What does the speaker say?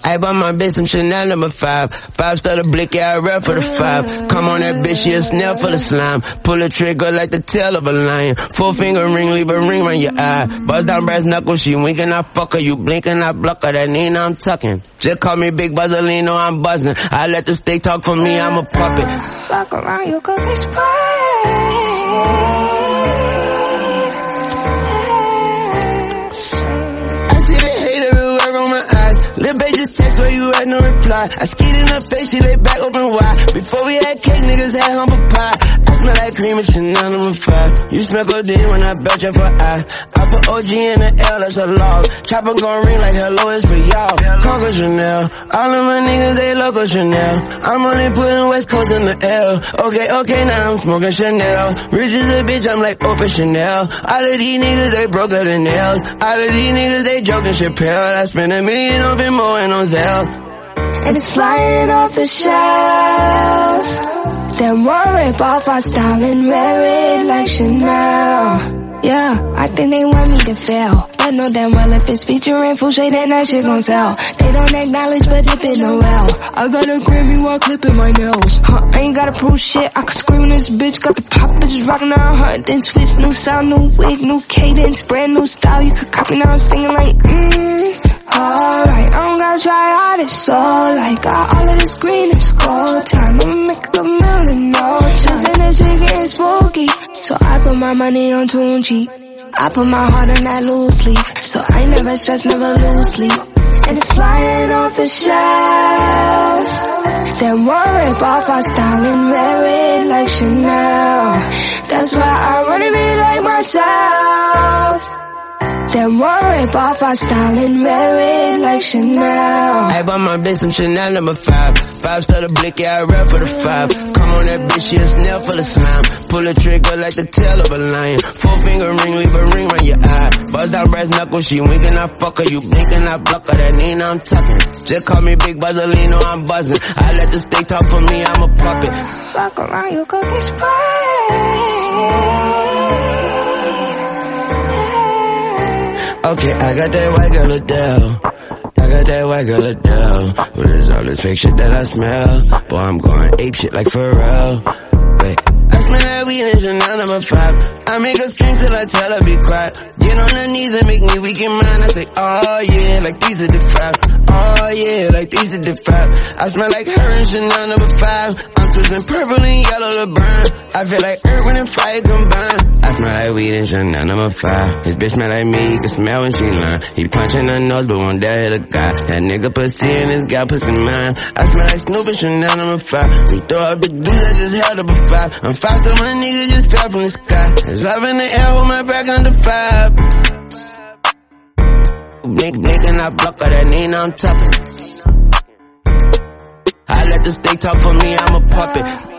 I bought my bitch some Chanel number 5. 5-star the blick, yeah, I rap for the 5. Come on that bitch, she a snail for the slime. Pull a trigger like the tail of a lion. 4-finger ring, leave a ring around your eye. Buzz down brass knuckles, she winking, I fuck her. You blinking, I block her. That Nina, I'm tucking. Just call me Big Buzzolino, I'm buzzing. I let the steak talk for me, I'm a puppet. Walk around, you could get sprayed. Lil' bae just text where you at, no reply. I skied in her face, she lay back open wide. Before we had cake, niggas had humble pie. I smell like cream and Chanel number 5. You smell codeine when I bet you for I put OG in the L, that's a loss. Chopper gon' ring like hello, it's for y'all. Coco Chanel, all of my niggas, they local Chanel. I'm only putting West Coast in the L. Okay, now I'm smoking Chanel. Rich as a bitch, I'm like open Chanel. All of these niggas, they broke out the nails. All of these niggas, they joking Chappelle. I spend $1 million on Venmo and on Zelle. And it's flying off the shelf. Then one rip off our style and wear it like Chanel. Yeah, I think they want me to fail. But know damn well if it's featuring Fouché, then that shit gon' sell. They don't acknowledge, but dip it no well. I got a Grammy while clipping my nails. I ain't gotta prove shit, I can scream in this bitch. Got the pop bitches rockin' on her, then switch. New sound, new wig, new cadence, brand new style. You could copy now, I'm singing like, alright, I don't gotta try hard, it's so like got all of this green and gold time. I'ma make a million, no time. And this shit getting spooky, so I put my money on Tunchi. I put my heart on that loose sleeve, so I ain't never stress, never lose sleep. And it's flying off the shelf. Then one rip off our style and wear it like Chanel. That's why I wanna be like myself. Then one rip off our style and wear it like Chanel. I bought my bitch some Chanel number 5. 5-star the blick, yeah, I rap for the 5. Come on that bitch, she a snail for the slime. Pull a trigger like the tail of a lion. 4-finger ring, leave a ring around your eye. Buzz down brass knuckles, she winking, I fuck her. You blinking, I block her. That Nina, I'm tucking. Just call me Big Buzzolino, I'm buzzing. I let the steak talk for me, I'm a puppet. Walk around, you could get sprayed. Okay, I got that white girl Adele. I got that white girl Adele. What is all this fake shit that I smell? Boy, I'm going ape shit like Pharrell. Wait, I smell that weed in Chanel number 5. I make her scream till I tell her be quiet. Get on her knees and make me weak in mind. I say, oh yeah, like these are the 5. Oh yeah, like these are the 5. I smell like her in Chanel number 5. I'm twisting purple and yellow to burn. I feel like earth, wind, and fire combined. I smell like weed in Chanel number 5. His bitch smell like me, you can smell when she learn. He punching her nose, but one day hit a guy. That nigga pussy and this guy pussy mine. I smell like Snoop and Chanel number 5. We throw up the dudes, I just held up a 5. I'm 5, so my nigga just fell from the sky. It's love in the air, hold my back under 5. Blink, and I block her, that Nina, I'm tucking. I let the steak talk for me, I'm a puppet.